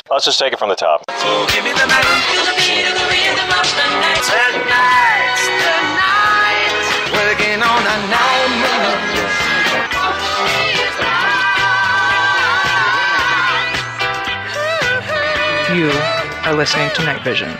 Let's just take it from the top. So give me the night, the beat of the rhythm of the night. Tonight, working on a night. You are listening to Night Vision.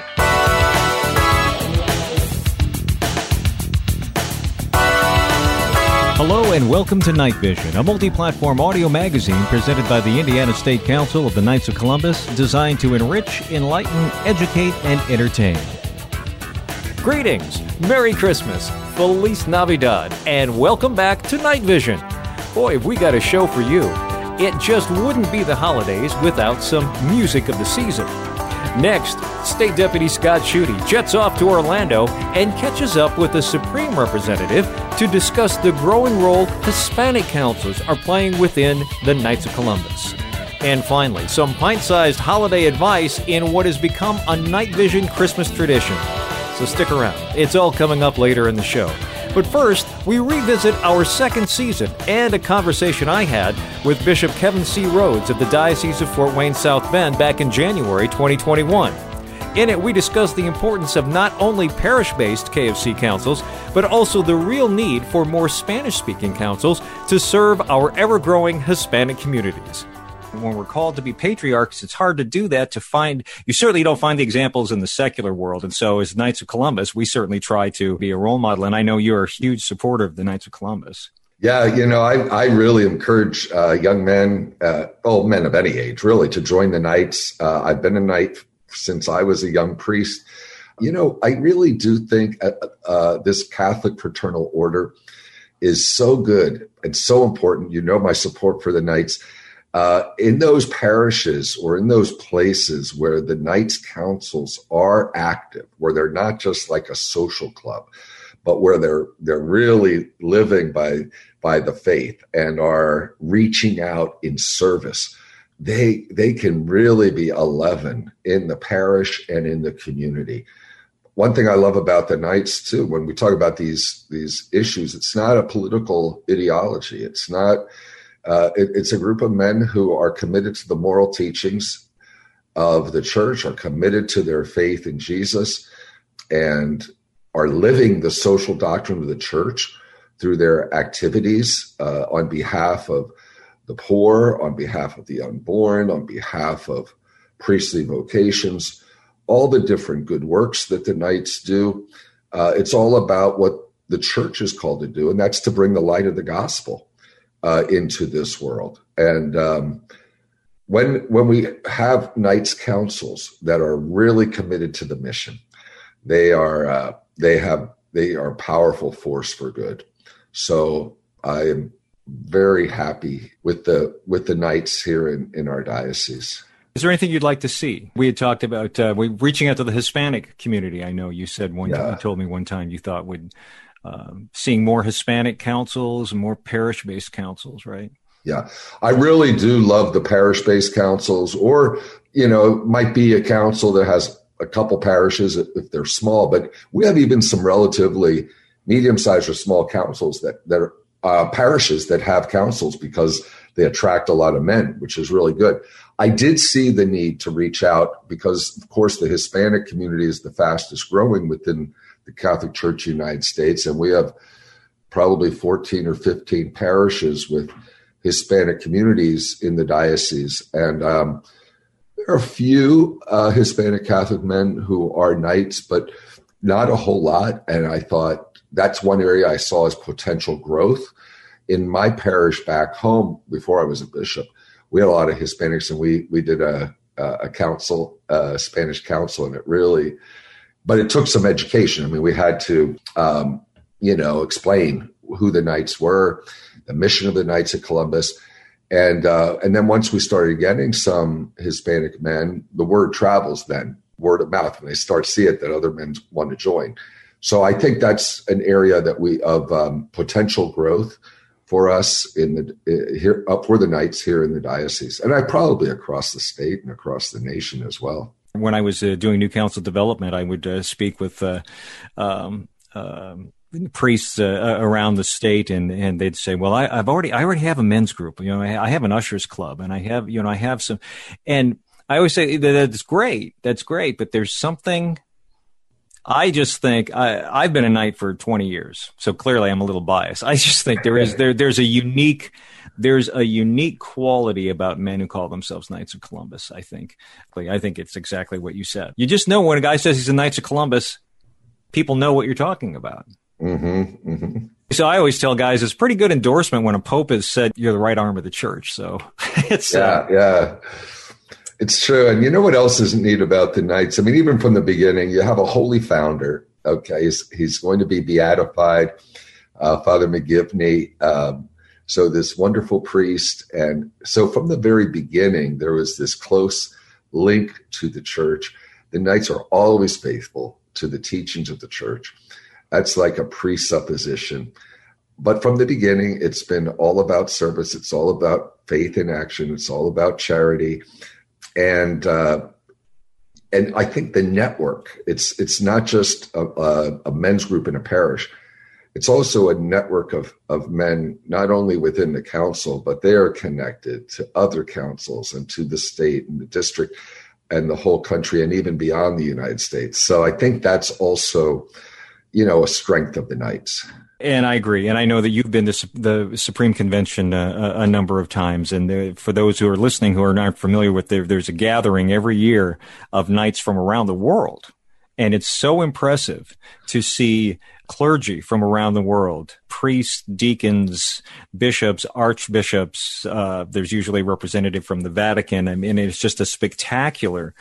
Hello and welcome to Night Vision, a multi-platform audio magazine presented by the Indiana State Council of the Knights of Columbus, designed to enrich, enlighten, educate, and entertain. Greetings, Merry Christmas, Feliz Navidad, and welcome back to Night Vision. Boy, have we got a show for you. It just wouldn't be the holidays without some music of the season. Next, State Deputy Scott Schutte jets off to Orlando and catches up with the Supreme Representative to discuss the growing role Hispanic councils are playing within the Knights of Columbus. And finally, some pint-sized holiday advice in what has become a Night Vision Christmas tradition. So stick around. It's all coming up later in the show. But first, we revisit our second season and a conversation I had with Bishop Kevin C. Rhodes of the Diocese of Fort Wayne South Bend back in January 2021. In it, we discussed the importance of not only parish-based KFC councils, but also the real need for more Spanish-speaking councils to serve our ever-growing Hispanic communities. When we're called to be patriarchs, it's hard to do that you certainly don't find the examples in the secular world. And so as Knights of Columbus, we certainly try to be a role model. And I know you're a huge supporter of the Knights of Columbus. Yeah, I really encourage young men, men of any age, really, to join the Knights. I've been a Knight since I was a young priest. I really do think this Catholic fraternal order is so good and so important. My support for the Knights. In those parishes or in those places where the Knights councils are active, where they're not just like a social club, but where they're really living by the faith and are reaching out in service, they can really be a leaven in the parish and in the community. One thing I love about the Knights too, when we talk about these issues, it's not a political ideology. It's not. It's a group of men who are committed to the moral teachings of the church, are committed to their faith in Jesus, and are living the social doctrine of the church through their activities on behalf of the poor, on behalf of the unborn, on behalf of priestly vocations, all the different good works that the Knights do. It's all about what the church is called to do, and that's to bring the light of the gospel into this world. And when we have Knights councils that are really committed to the mission, they are a powerful force for good. So I am very happy with the Knights here in our diocese. Is there anything you'd like to see? We had talked about reaching out to the Hispanic community. I know you said you told me one time you thought would seeing more Hispanic councils and more parish-based councils, right? Yeah, I really do love the parish-based councils, or, it might be a council that has a couple parishes if they're small, but we have even some relatively medium-sized or small councils that are parishes that have councils because they attract a lot of men, which is really good. I did see the need to reach out because, of course, the Hispanic community is the fastest growing within the Catholic Church of the United States, and we have probably 14 or 15 parishes with Hispanic communities in the diocese. And there are a few Hispanic Catholic men who are Knights, but not a whole lot. And I thought that's one area I saw as potential growth. In my parish back home, before I was a bishop, we had a lot of Hispanics, and we did a council, a Spanish council, and but it took some education. I mean, we had to, explain who the Knights were, the mission of the Knights of Columbus. And then once we started getting some Hispanic men, the word travels then, word of mouth, and they start to see it that other men want to join. So I think that's an area that of potential growth for us for the Knights here in the diocese, and probably across the state and across the nation as well. When I was doing new council development, I would speak with priests around the state, and they'd say, "Well, I already have a men's group. I have an ushers club, and I have some." And I always say that's great. That's great. But there's something, I just think I've been a Knight for 20 years. So clearly I'm a little biased. I just think there's a unique quality about men who call themselves Knights of Columbus. I think it's exactly what you said. You just know when a guy says he's a Knights of Columbus, people know what you're talking about. Mm-hmm, mm-hmm. So I always tell guys it's pretty good endorsement when a pope has said you're the right arm of the church. So it's yeah. It's true. And you know what else is neat about the Knights? I mean, even from the beginning, you have a holy founder. Okay. He's going to be beatified, Father McGivney. So this wonderful priest. And so from the very beginning, there was this close link to the church. The Knights are always faithful to the teachings of the church. That's like a presupposition. But from the beginning, it's been all about service. It's all about faith in action. It's all about charity. And I think the network, it's not just a men's group in a parish. It's also a network of men, not only within the council, but they are connected to other councils and to the state and the district and the whole country and even beyond the United States. So I think that's also, a strength of the Knights. And I agree. And I know that you've been to the Supreme Convention a number of times. And for those who are listening who are not familiar with it, there's a gathering every year of Knights from around the world. And it's so impressive to see clergy from around the world, priests, deacons, bishops, archbishops. There's usually a representative from the Vatican. I mean, it's just a spectacular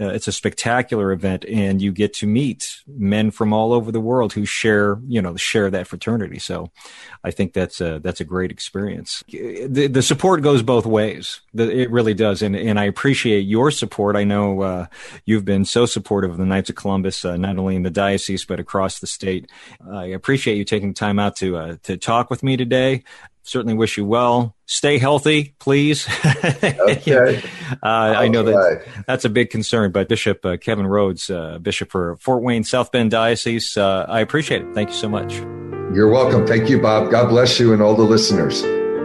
event, and you get to meet men from all over the world who share that fraternity. So I think that's a great experience. The support goes both ways. It really does. And I appreciate your support. I know you've been so supportive of the Knights of Columbus, not only in the diocese, but across the state. I appreciate you taking time out to talk with me today. Certainly wish you well. Stay healthy, please. Okay. I know that's a big concern, but Bishop Kevin Rhodes, Bishop for Fort Wayne, South Bend Diocese, I appreciate it. Thank you so much. You're welcome. Thank you, Bob. God bless you and all the listeners.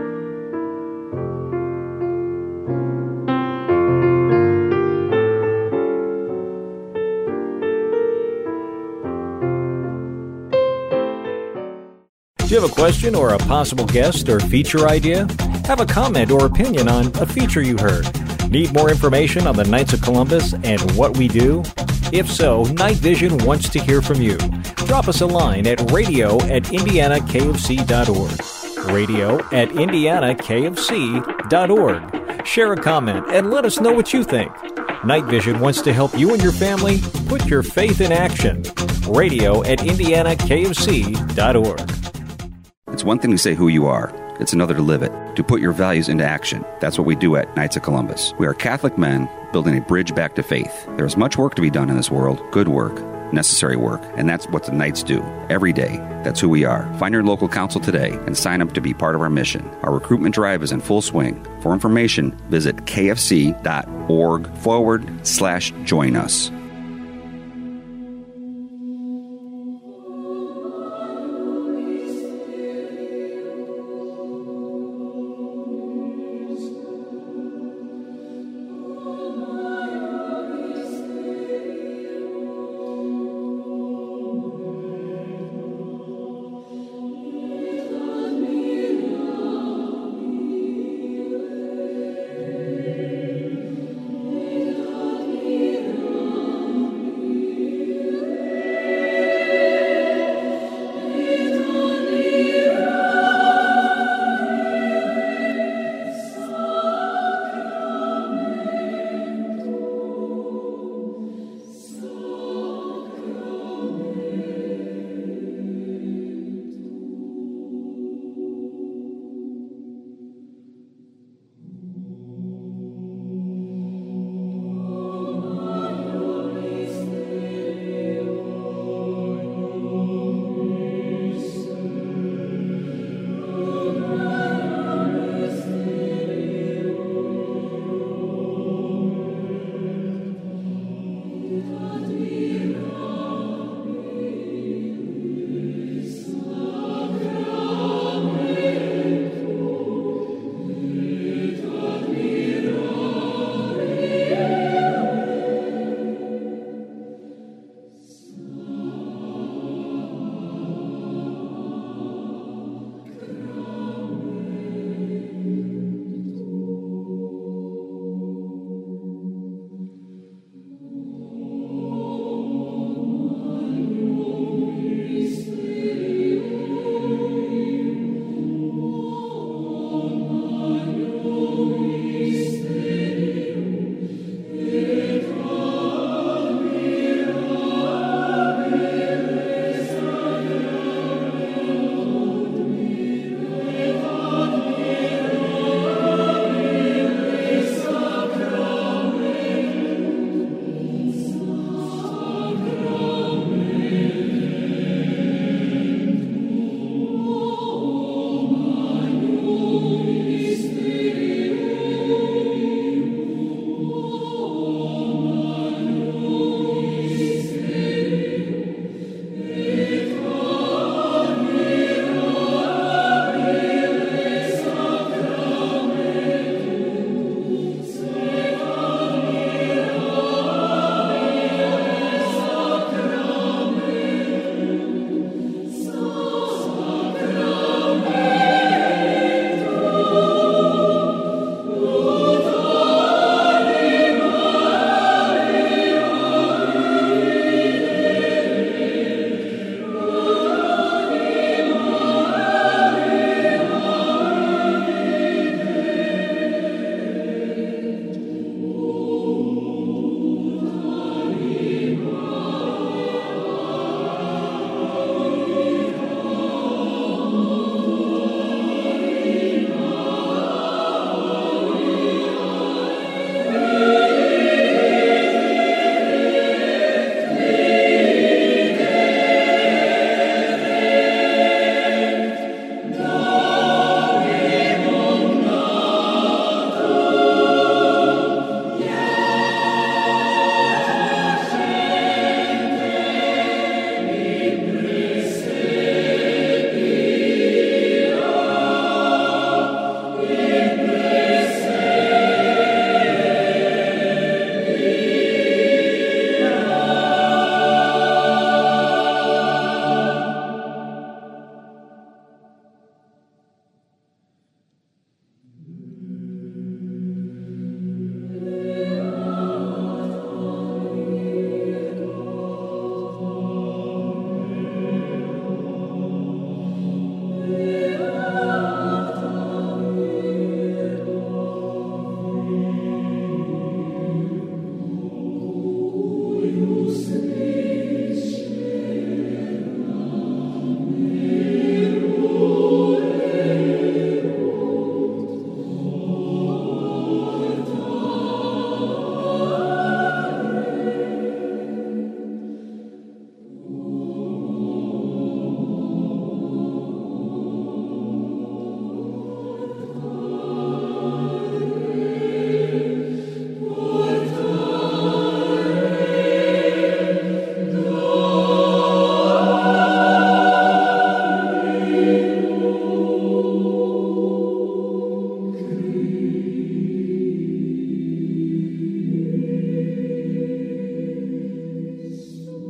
Do you have a question or a possible guest or feature idea? Have a comment or opinion on a feature you heard? Need more information on the Knights of Columbus and what we do? If so, Night Vision wants to hear from you. Drop us a line at radio@indianakfc.org. radio@indianakfc.org. Share a comment and let us know what you think. Night Vision wants to help you and your family put your faith in action. radio@indianakfc.org. It's one thing to say who you are. It's another to live it, to put your values into action. That's what we do at Knights of Columbus. We are Catholic men building a bridge back to faith. There is much work to be done in this world, good work, necessary work, and that's what the Knights do. Every day, that's who we are. Find your local council today and sign up to be part of our mission. Our recruitment drive is in full swing. For information, visit kfc.org/join us.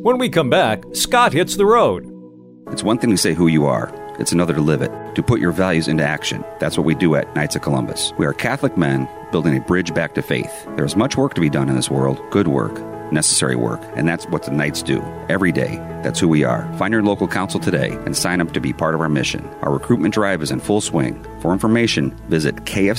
When we come back, Scott hits the road. It's one thing to say who you are. It's another to live it, to put your values into action. That's what we do at Knights of Columbus. We are Catholic men building a bridge back to faith. There is much work to be done in this world, good work, necessary work, and that's what the Knights do every day. That's who we are. Find your local council today and sign up to be part of our mission. Our recruitment drive is in full swing. For information, visit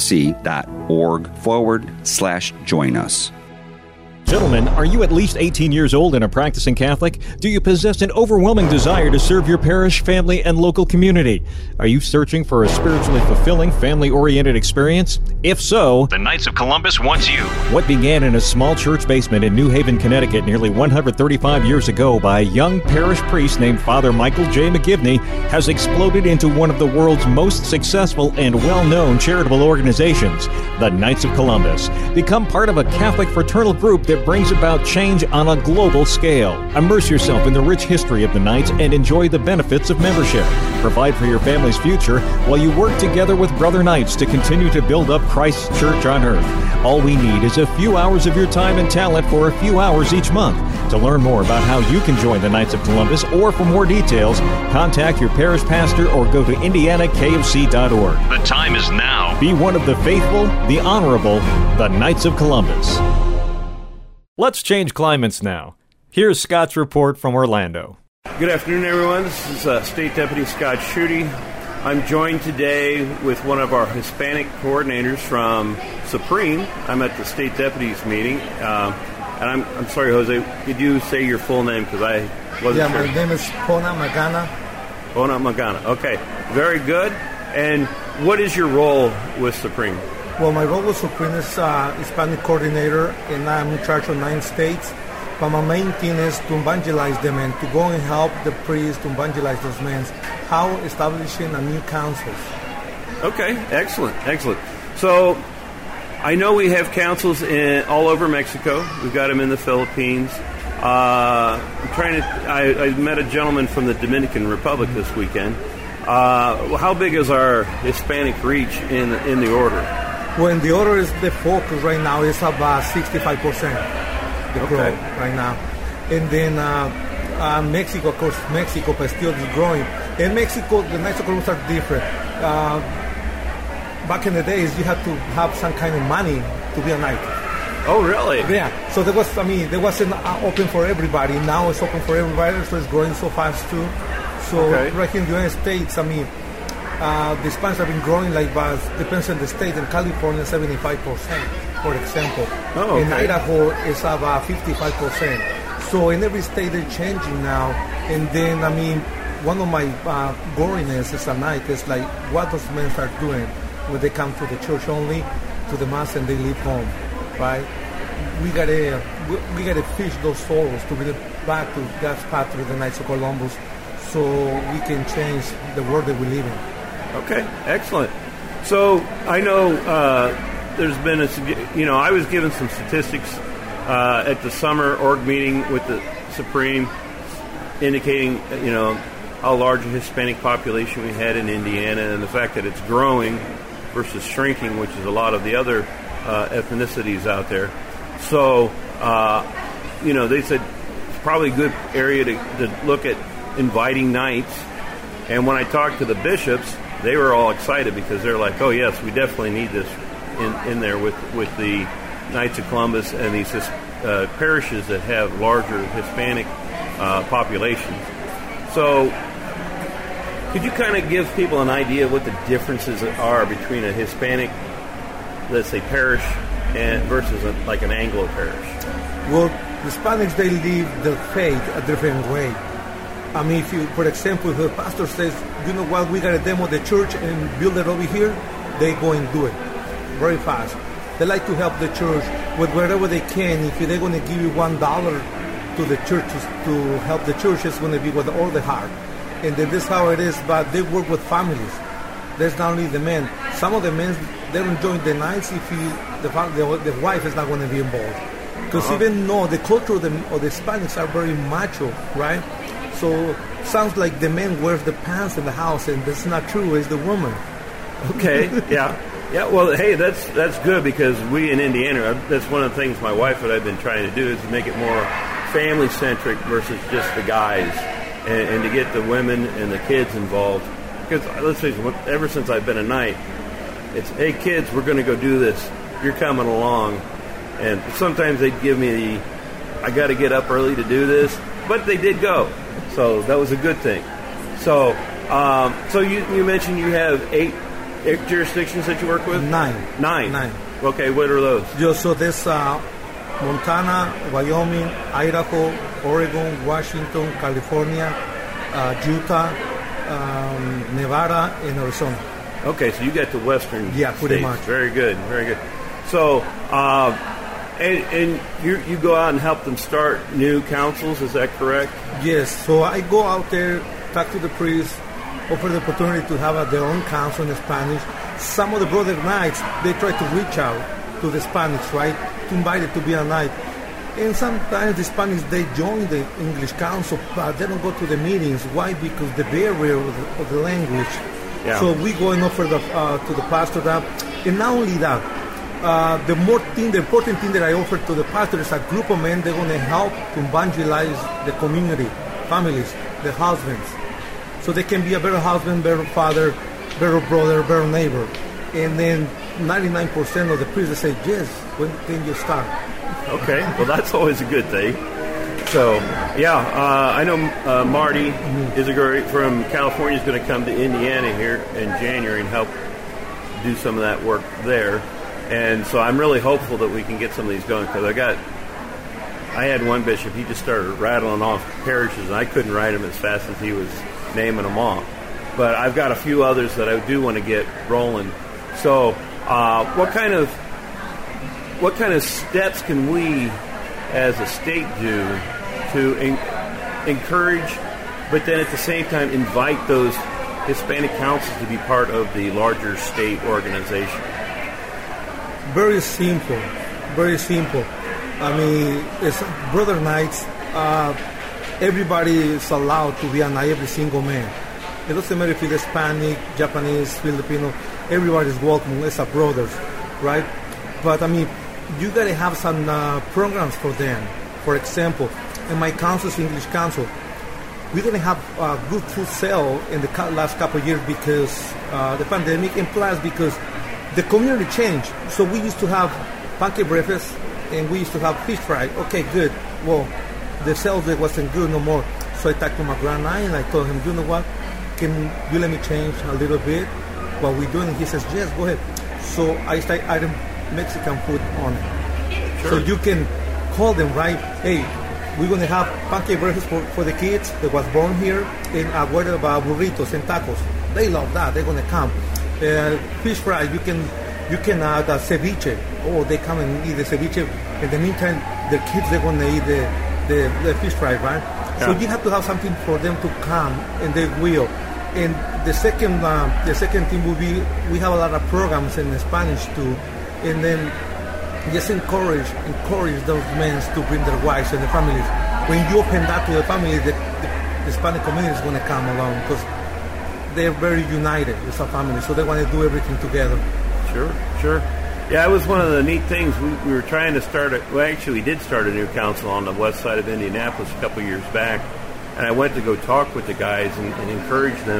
kfc.org/join us. Gentlemen, are you at least 18 years old and a practicing Catholic? Do you possess an overwhelming desire to serve your parish, family, and local community? Are you searching for a spiritually fulfilling, family-oriented experience? If so, the Knights of Columbus wants you. What began in a small church basement in New Haven, Connecticut nearly 135 years ago by a young parish priest named Father Michael J. McGivney has exploded into one of the world's most successful and well-known charitable organizations, the Knights of Columbus. Become part of a Catholic fraternal group that brings about change on a global scale. Immerse yourself in the rich history of the Knights and enjoy the benefits of membership. Provide for your family's future while you work together with Brother Knights to continue to build up Christ's church on earth. All we need is a few hours of your time and talent for a few hours each month. To learn more about how you can join the Knights of Columbus or for more details, contact your parish pastor or go to indianakfc.org. The time is now. Be one of the faithful, the honorable, the Knights of Columbus. Let's change climates now. Here's Scott's report from Orlando. Good afternoon, everyone. This is State Deputy Scott Schutte. I'm joined today with one of our Hispanic coordinators from Supreme. I'm at the State Deputies meeting. And I'm sorry, Jose, could you say your full name? Because I wasn't sure. Yeah, my name is Pona Magana. Pona Magana. Okay, very good. And what is your role with Supreme? Well, my role with Supreme is Hispanic coordinator, and I'm in charge of 9 states. But my main thing is to evangelize them and to go and help the priests to evangelize those men. How establishing a new councils. Okay, excellent. So I know we have councils all over Mexico. We've got them in the Philippines. I met a gentleman from the Dominican Republic this weekend. How big is our Hispanic reach in the order? Well, in the order is the focus right now is about 65%. The growth right now. And then Mexico, of course, but still is growing. In Mexico, the Knights of Columbus are different. Back in the days, you had to have some kind of money to be a knight. Oh, really? Yeah. So there wasn't open for everybody. Now it's open for everybody, so it's growing so fast too. So right here in the United States, the Hispanics have been growing depends on the state. In California, 75%, for example. Oh, okay. In Idaho, it's about 55%. So in every state, they're changing now. And then, one of my goriness as a knight is what those men are doing when they come to the church only, to the mass, and they leave home, right? We gotta fish those souls to bring it back to God's path through the Knights of Columbus, so we can change the world that we live in. Okay, excellent. So I know there's been I was given some statistics at the summer org meeting with the Supreme, indicating how large a Hispanic population we had in Indiana, and the fact that it's growing versus shrinking, which is a lot of the other ethnicities out there. So they said it's probably a good area to look at inviting knights. And when I talked to the bishops, they were all excited because they're like, oh yes, we definitely need this in there with the Knights of Columbus and these parishes that have larger Hispanic populations. So could you kind of give people an idea of what the differences are between a Hispanic, let's say, parish versus an Anglo parish? Well, Hispanics, they live their faith a different way. If you, for example, if the pastor says, you know what, we got to demo the church and build it over here, they go and do it very fast. They like to help the church with whatever they can. If they're going to give you $1 to the church to help the church, it's going to be with all the heart. And then this is how it is, but they work with families. There's not only the men. Some of the men, they don't join the nights if the wife is not going to be involved. Because even though the culture of the Hispanics are very macho, right? So sounds like the man wears the pants in the house, and that's not true. It's the woman. Okay, yeah. Well, hey, that's good, because we in Indiana, that's one of the things my wife and I've been trying to do is to make it more family-centric versus just the guys, and to get the women and the kids involved. Because let's face it, ever since I've been a knight, it's, hey kids, we're going to go do this. You're coming along. And sometimes they'd give me I got to get up early to do this, but they did go. So that was a good thing. So you mentioned you have eight jurisdictions that you work with? Nine. Okay, what are those? So there's Montana, Wyoming, Idaho, Oregon, Washington, California, Utah, Nevada, and Arizona. Okay, so you got the western pretty states. much. Very good. So, and you go out and help them start new councils, is that correct? Yes, so I go out there, talk to the priests, offer the opportunity to have their own council in Spanish. Some of the brother knights, they try to reach out to the Spanish, right, to invite it to be a knight. And sometimes the Spanish, they join the English council, but they don't go to the meetings. Why? Because the barrier of the language. Yeah. So we go and offer to the pastor that. And not only that, the important thing that I offer to the pastor is a group of men. They're going to help to evangelize the community, families, the husbands, so they can be a better husband, better father, better brother, better neighbor. And then 99% of the priests say, yes, when can you start? Okay, well that's always a good thing. So, I know Marty Izaguirre from California is going to come to Indiana here in January and help do some of that work there. And so I'm really hopeful that we can get some of these going, because I had one bishop, he just started rattling off parishes, and I couldn't write them as fast as he was naming them off. But I've got a few others that I do want to get rolling. So what kind of steps can we as a state do to encourage, but then at the same time invite those Hispanic councils to be part of the larger state organization? Very simple. I mean, it's brother knights. Everybody is allowed to be a knight, every single man. It doesn't matter if you're Hispanic, Japanese, Filipino. Everybody's welcome as a brothers, right? But I mean, you gotta have some programs for them. For example, in my council's English council, we're gonna have a good food sale in the last couple of years because the pandemic, and plus because the community changed. So we used to have pancake breakfast and we used to have fish fry. Okay, good. Well, the sales there wasn't good no more. So I talked to my grand aunt and I told him, you know what? Can you let me change a little bit what we're doing? And he says, yes, go ahead. So I started adding Mexican food on it. Sure. So you can call them, right? Hey, we're going to have pancake breakfast for the kids that was born here, and what about burritos and tacos? They love that. They're going to come. Fish fries, you can add ceviche. Oh, they come and eat the ceviche. In the meantime, the kids, they're going to eat the fish fry, right? Yeah. So you have to have something for them to come, and they will. And the second thing will be, we have a lot of programs in Spanish too, and then just encourage those men to bring their wives and their families. When you open that to the family, the Hispanic community is going to come along, because they're very united as a family, so they want to do everything together. Sure. Yeah, it was one of the neat things. We were trying to start we did start a new council on the west side of Indianapolis a couple years back, and I went to go talk with the guys and encourage them.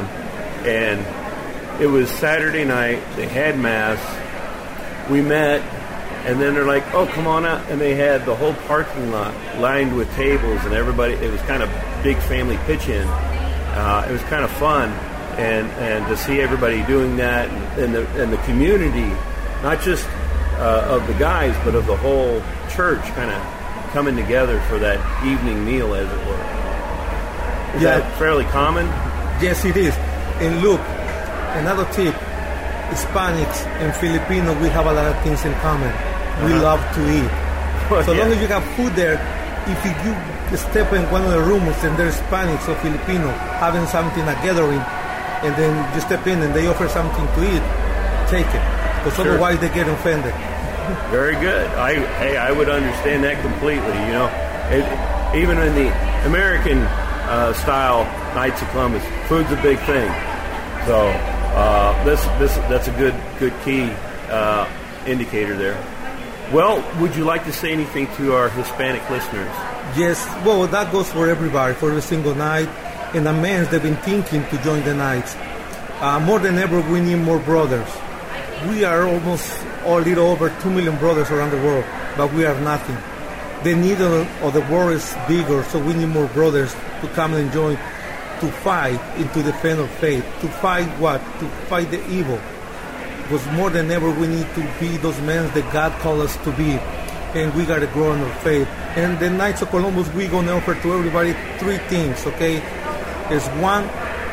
And it was Saturday night, they had Mass, we met, and then they're like, oh, come on out. And they had the whole parking lot lined with tables, and everybody, it was kind of big family pitch-in. It was kind of fun. And to see everybody doing that, and the community, not just of the guys, but of the whole church, kind of coming together for that evening meal, as it were. Is that fairly common? Yes, it is. And look, another tip: Hispanics and Filipinos, we have a lot of things in common. We love to eat. So long as you have food there, if you step in one of the rooms and there's Hispanics or Filipino having something, a gathering, and then you step in and they offer something to eat, take it. Because otherwise they get offended. Very good. I would understand that completely. You know, even in the American style Knights of Columbus, food's a big thing. So that's a good key indicator there. Well, would you like to say anything to our Hispanic listeners? Yes, well, that goes for everybody, for every single night. And the men, they've been thinking to join the nights. More than ever, we need more brothers. We are almost a little over 2 million brothers around the world, but we are nothing. The need of the world is bigger, so we need more brothers to come and join, to fight into the defense of faith. To fight what? To fight the evil. Because more than ever, we need to be those men that God called us to be. And we got to grow in our faith. And the Knights of Columbus, we're going to offer to everybody 3 things, okay? Is one,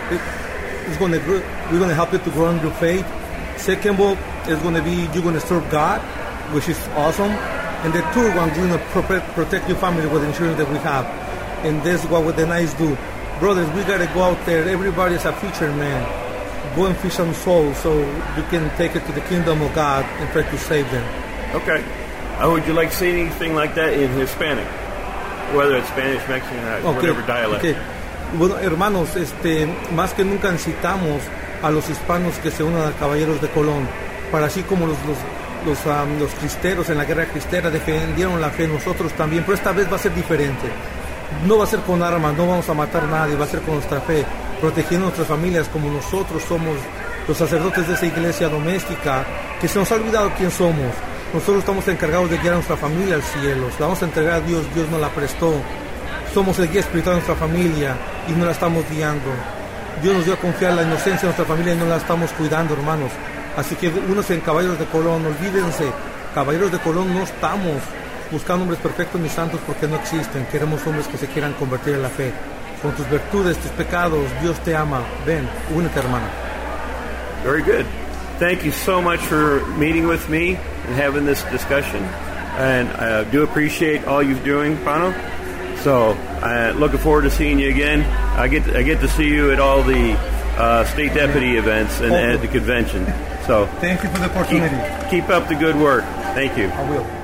we're going to help you to grow in your faith. Second one is going to be you're going to serve God, which is awesome. And the third one, we're going to protect your family with the insurance that we have. And that's what the Knights do. Brothers, we got to go out there. Everybody is a fisherman. Go and fish some souls so you can take it to the kingdom of God and try to save them. Okay. Would you like to say anything like that in Hispanic? Whether it's Spanish, Mexican, whatever dialect. Okay. Bueno, hermanos, más que nunca necesitamos a los hispanos que se unan a Caballeros de Colón. Para así como los cristeros en la guerra cristera defendieron la fe, nosotros también. Pero esta vez va a ser diferente. No va a ser con armas, no vamos a matar a nadie, va a ser con nuestra fe, protegiendo nuestras familias como nosotros somos los sacerdotes de esa iglesia doméstica, que se nos ha olvidado quién somos. Nosotros estamos encargados de guiar a nuestra familia al cielo, la vamos a entregar a Dios, Dios nos la prestó. Somos el guía espiritual de nuestra familia y no la estamos guiando. Dios nos dio a confiar la inocencia de nuestra familia y no la estamos cuidando, hermanos. Así que unos en Caballeros de Colón, olvídense, Caballeros de Colón no estamos buscando hombres perfectos ni santos porque no existen. Queremos hombres que se quieran convertir en la fe. Con tus virtudes, tus pecados, Dios te ama. Ven, únete, hermano. Very good. Thank you so much for meeting with me and having this discussion. And I do appreciate all you're doing, Pano. So, looking forward to seeing you again. I get to see you at all the state deputy events and at the convention. So, thank you for the opportunity. Keep up the good work. Thank you. I will.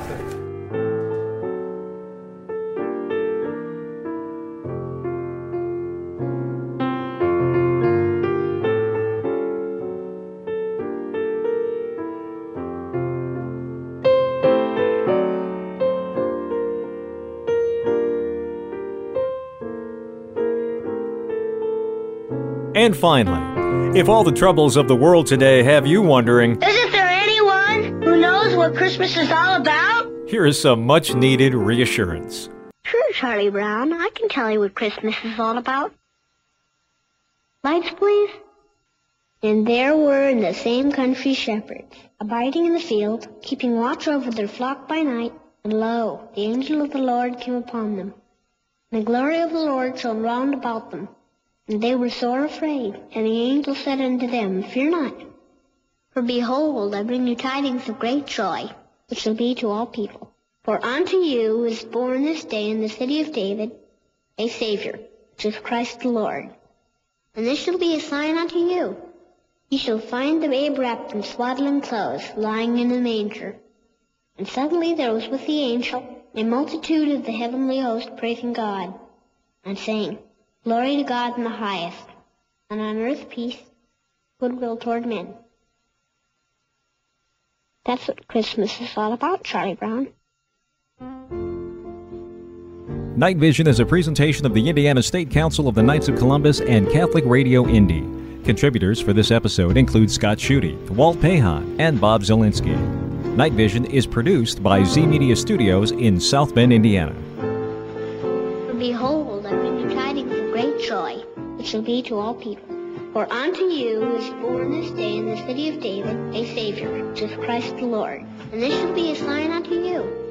And finally, if all the troubles of the world today have you wondering, isn't there anyone who knows what Christmas is all about? Here is some much-needed reassurance. Sure, Charlie Brown, I can tell you what Christmas is all about. Lights, please. And there were in the same country shepherds, abiding in the field, keeping watch over their flock by night. And lo, the angel of the Lord came upon them. And the glory of the Lord shone round about them. And they were sore afraid. And the angel said unto them, Fear not. For behold, I bring you tidings of great joy, which shall be to all people. For unto you is born this day in the city of David a Savior, which is Christ the Lord. And this shall be a sign unto you. Ye shall find the babe wrapped in swaddling clothes, lying in a manger. And suddenly there was with the angel a multitude of the heavenly host praising God, and saying, Glory to God in the highest, and on earth peace, goodwill toward men. That's what Christmas is all about, Charlie Brown. Night Vision is a presentation of the Indiana State Council of the Knights of Columbus and Catholic Radio Indy. Contributors for this episode include Scott Schutte, Walt Pahan, and Bob Zielinski. Night Vision is produced by Z Media Studios in South Bend, Indiana. For behold, I bring you tidings of great joy, which shall be to all people. For unto you is born this day in the city of David a Savior, which is Christ the Lord. And this shall be a sign unto you.